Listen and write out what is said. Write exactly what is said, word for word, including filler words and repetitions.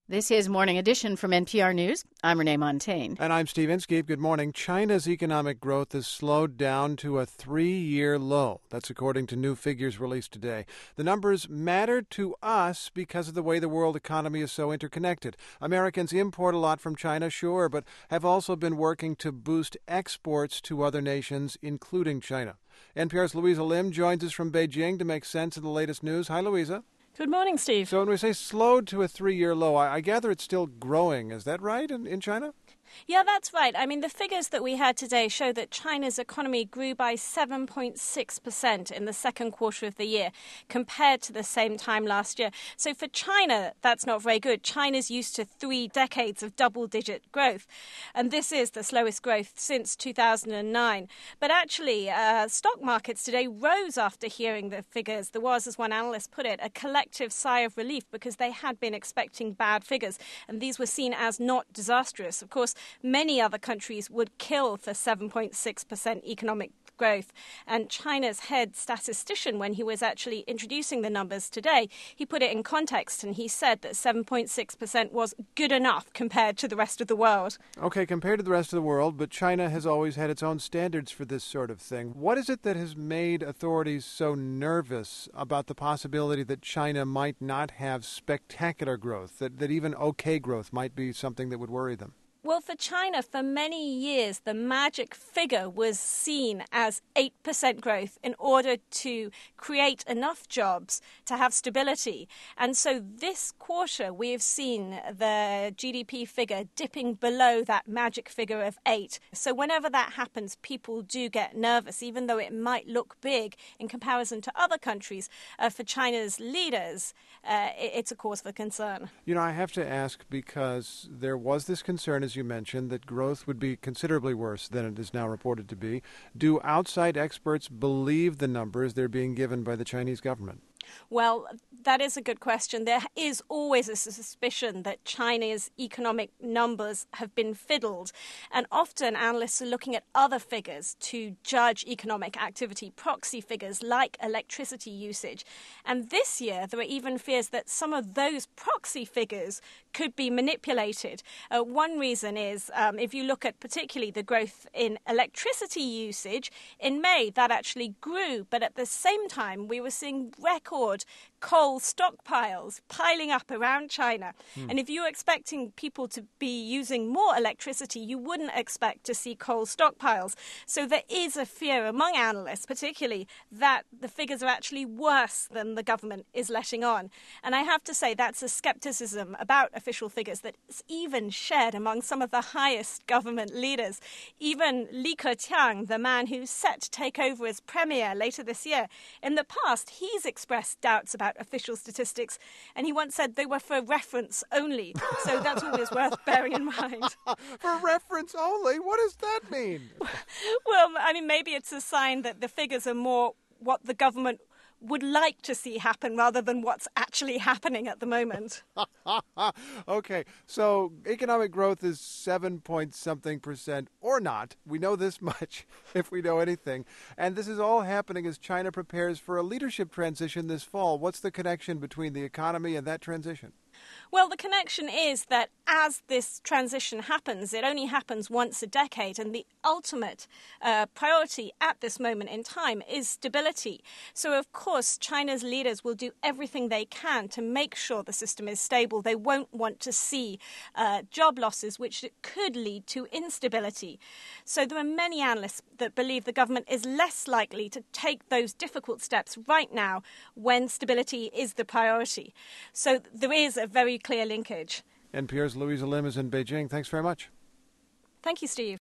This is Morning Edition from N P R News. I'm Renee Montaigne. And I'm Steve Inskeep. Good morning. China's economic growth has slowed down to a three-year low. That's according to new figures released today. The numbers matter to us because of the way the world economy is so interconnected. Americans import a lot from China, sure, but have also been working to boost exports to other nations, including China. N P R's Louisa Lim joins us from Beijing to make sense of the latest news. Hi, Louisa. Good morning, Steve. So when we say slowed to a three-year low, I, I gather it's still growing. Is that right in, in China? Yeah, that's right. I mean, the figures that we had today show that China's economy grew by seven point six percent in the second quarter of the year compared to the same time last year. So for China, that's not very good. China's used to three decades of double-digit growth, and this is the slowest growth since two thousand nine. But actually, uh, stock markets today rose after hearing the figures. There was, as one analyst put it, a collective sigh of relief because they had been expecting bad figures, and these were seen as not disastrous. Of course, many other countries would kill for seven point six percent economic growth. And China's head statistician, when he was actually introducing the numbers today, he put it in context and he said that seven point six percent was good enough compared to the rest of the world. Okay, compared to the rest of the world, but China has always had its own standards for this sort of thing. What is it that has made authorities so nervous about the possibility that China might not have spectacular growth, that, that even okay growth might be something that would worry them? Well, for China, for many years, the magic figure was seen as eight percent growth in order to create enough jobs to have stability. And so this quarter, we have seen the G D P figure dipping below that magic figure of eight. So whenever that happens, people do get nervous, even though it might look big in comparison to other countries. Uh, for China's leaders, uh, it's a cause for concern. You know, I have to ask because there was this concern, as you mentioned, that growth would be considerably worse than it is now reported to be. Do outside experts believe the numbers they're being given by the Chinese government? Well, that is a good question. There is always a suspicion that China's economic numbers have been fiddled. And often analysts are looking at other figures to judge economic activity, proxy figures like electricity usage. And this year, there are even fears that some of those proxy figures could be manipulated. Uh, one reason is um, if you look at particularly the growth in electricity usage, in May that actually grew. But at the same time, we were seeing record coal stockpiles piling up around China. Hmm. And if you're expecting people to be using more electricity, you wouldn't expect to see coal stockpiles. So there is a fear among analysts, particularly, that the figures are actually worse than the government is letting on. And I have to say that's a skepticism about official figures that is even shared among some of the highest government leaders. Even Li Keqiang, the man who's set to take over as premier later this year, in the past, he's expressed doubts about official statistics, and he once said they were for reference only. So that's always worth bearing in mind. For reference only? What does that mean? Well, I mean, maybe it's a sign that the figures are more what the government would like to see happen rather than what's actually happening at the moment. Okay, so economic growth is seven point something percent or not. We know this much if we know anything. And this is all happening as China prepares for a leadership transition this fall. What's the connection between the economy and that transition? Well, the connection is that as this transition happens, it only happens once a decade, and the ultimate uh, priority at this moment in time is stability. So, of course, China's leaders will do everything they can to make sure the system is stable. They won't want to see uh, job losses, which could lead to instability. So there are many analysts that believe the government is less likely to take those difficult steps right now when stability is the priority. So there is a very clear linkage. N P R's Louisa Lim is in Beijing. Thanks very much. Thank you, Steve.